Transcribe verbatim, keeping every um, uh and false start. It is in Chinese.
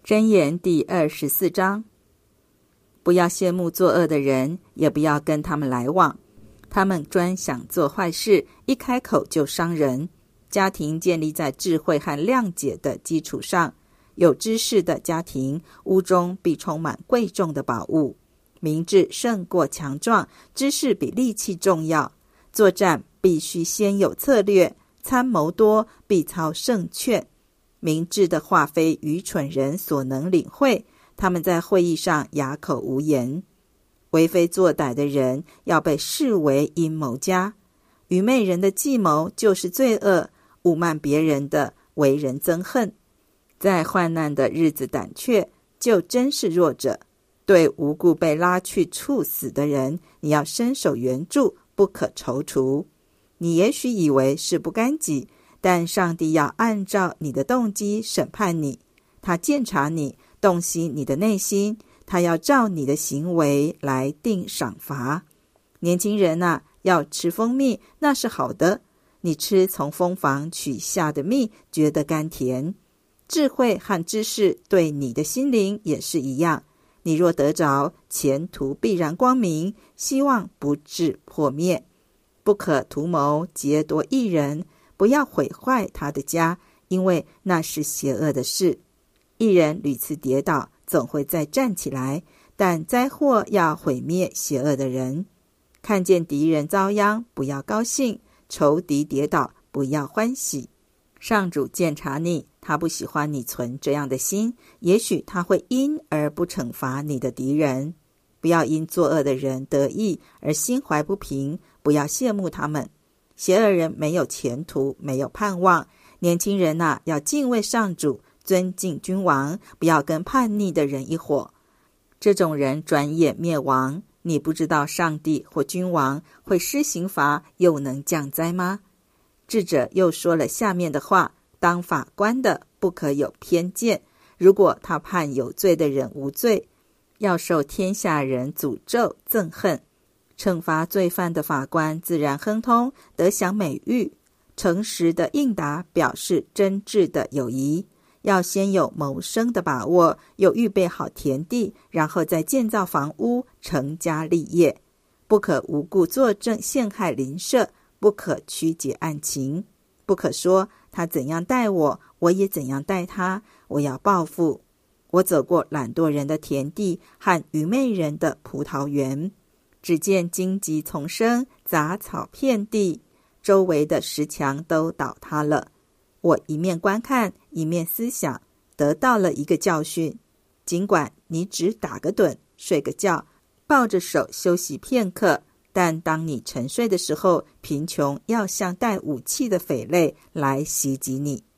箴言第二十四章，不要羡慕作恶的人，也不要跟他们来往，他们专想做坏事，一开口就伤人。家庭建立在智慧和谅解的基础上，有知识的家庭，屋中必充满贵重的宝物。明智胜过强壮，知识比力气重要。作战必须先有策略，参谋多必操胜券。明智的话非愚蠢人所能领会，他们在会议上哑口无言。为非作歹的人要被视为阴谋家，愚昧人的计谋就是罪恶，侮慢别人的为人憎恨。在患难的日子胆怯，就真是弱者。对无故被拉去处死的人，你要伸手援助，不可踌躇。你也许以为事不干己，但上帝要按照你的动机审判你，他鉴察你，洞悉你的内心，他要照你的行为来定赏罚。年轻人啊，要吃蜂蜜，那是好的，你吃从蜂房取下的蜜，觉得甘甜。智慧和知识对你的心灵也是一样，你若得着，前途必然光明，希望不致破灭。不可图谋劫夺一人，不要毁坏他的家，因为那是邪恶的事。一人屡次跌倒，总会再站起来，但灾祸要毁灭邪恶的人。看见敌人遭殃，不要高兴；仇敌跌倒，不要欢喜。上主鉴察你，他不喜欢你存这样的心，也许他会因而不惩罚你的敌人。不要因作恶的人得意而心怀不平，不要羡慕他们。邪恶人没有前途，没有盼望。年轻人啊，要敬畏上主，尊敬君王，不要跟叛逆的人一伙。这种人转眼灭亡。你不知道上帝或君王会施刑罚，又能降灾吗？智者又说了下面的话：当法官的不可有偏见，如果他判有罪的人无罪，要受天下人诅咒憎恨。惩罚罪犯的法官自然亨通，得享美誉。诚实的应答表示真挚的友谊。要先有谋生的把握，有预备好田地，然后再建造房屋，成家立业。不可无故作证陷害邻舍，不可曲解案情，不可说他怎样待我，我也怎样待他，我要报复。我走过懒惰人的田地和愚昧人的葡萄园，只见荆棘丛生，杂草遍地，周围的石墙都倒塌了。我一面观看，一面思想，得到了一个教训。尽管你只打个盹，睡个觉，抱着手休息片刻，但当你沉睡的时候，贫穷要像带武器的匪类来袭击你。